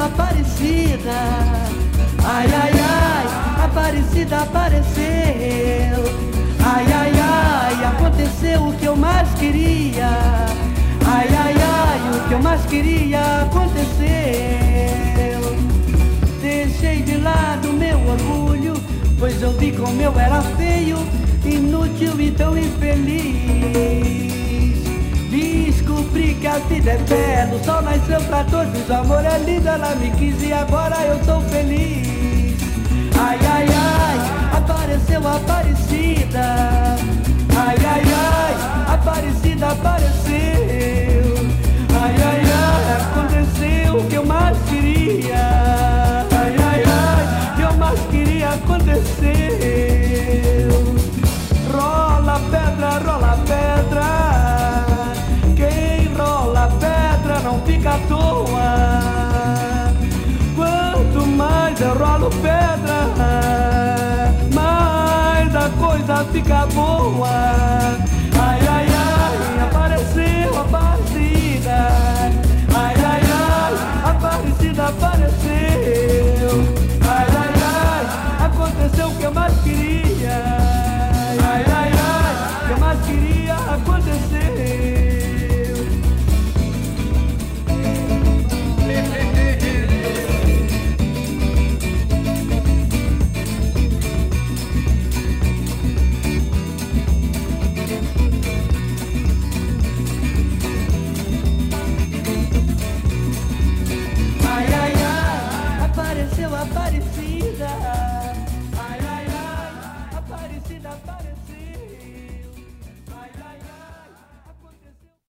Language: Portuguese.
Aparecida. Ai, ai, ai, Aparecida apareceu. Ai, ai, ai, aconteceu o que eu mais queria. Ai, ai, ai, o que eu mais queria aconteceu. Deixei de lado meu orgulho, pois eu vi como eu era feio, inútil e tão infeliz. Descobri que a vida é bela, o sol nasceu pra todos, o amor é lindo, ela me quis e agora eu sou feliz. Ai, ai, ai, apareceu Aparecida. Ai, ai, ai, Aparecida apareceu. Ai, ai, ai, aconteceu o que eu mais queria. Ai, ai, ai, o que eu mais queria aconteceu. Rola pedra, quem rola pedra não fica à toa. Quanto mais eu rolo pedra, mais a coisa fica boa. Ai, ai, ai, apareceu Aparecida. Ai, ai, ai, Aparecida apareceu. Ai, ai, ai, aconteceu o que eu mais queria. Ai, ai, ai, o que eu mais queria aconteceu. Aparecida. Ai, ai, ai, Aparecida apareceu.